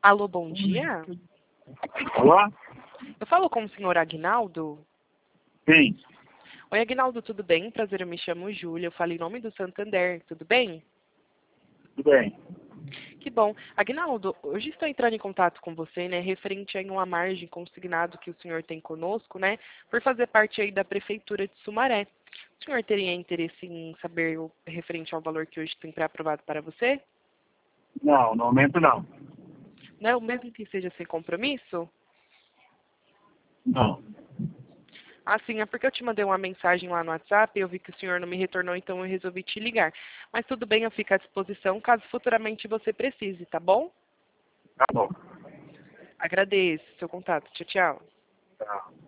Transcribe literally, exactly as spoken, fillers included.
Alô, bom dia. Olá? Eu falo com o senhor Aguinaldo? Sim, Oi, Aguinaldo, tudo bem? Prazer, eu me chamo Júlia, eu falo em nome do Santander, tudo bem? tudo bem. Que bom. Aguinaldo, hoje estou entrando em contato com você, né, referente a uma margem consignado que o senhor tem conosco, né, por fazer parte aí da Prefeitura de Sumaré. O senhor teria interesse em saber o referente ao valor que hoje tem pré-aprovado para você? Não, no momento não. Não, mesmo que seja sem compromisso? Não. Ah, sim, é porque eu te mandei uma mensagem lá no WhatsApp, eu vi que o senhor não me retornou, então eu resolvi te ligar. Mas tudo bem, eu fico à disposição caso futuramente você precise, tá bom? Tá bom. Agradeço seu contato. Tchau, tchau. Tá.